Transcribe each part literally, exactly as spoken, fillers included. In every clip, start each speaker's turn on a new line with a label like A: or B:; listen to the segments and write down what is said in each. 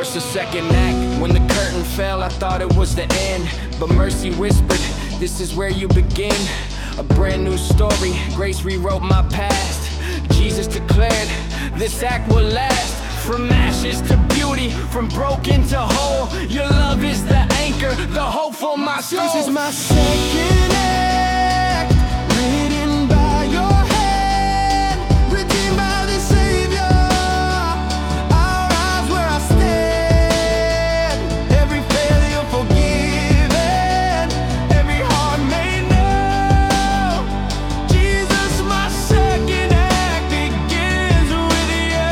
A: first or second act. When the curtain fell, I thought it was the end, but mercy whispered, this is where you begin. A brand new story, grace rewrote my past. Jesus declared, this act will last. From ashes to beauty, from broken to whole, your love is the anchor, the hope for my soul.
B: This is my second act, written by your hand, redeemed by the Savior. Our eyes where I stand, every failure forgiven, every heart made new. Jesus, my second act begins with you.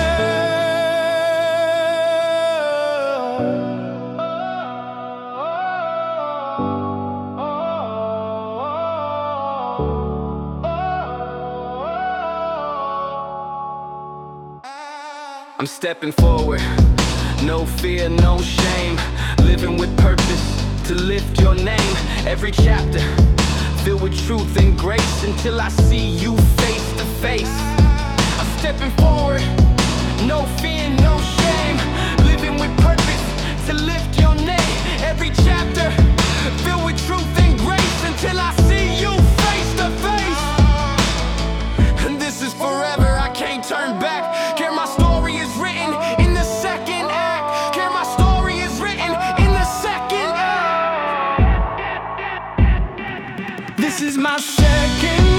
A: I'm stepping forward, no fear, no shame, living with purpose to lift your name. Every chapter filled with truth and grace until I see you face to face. I'm stepping forward, no fear, no shame, living with purpose to lift your name. Every chapter filled with truth and grace until I see you face to face. And this is forever, I can't turn back. Care my story is written in the second act. Care my story is written in the second act.
B: This is my second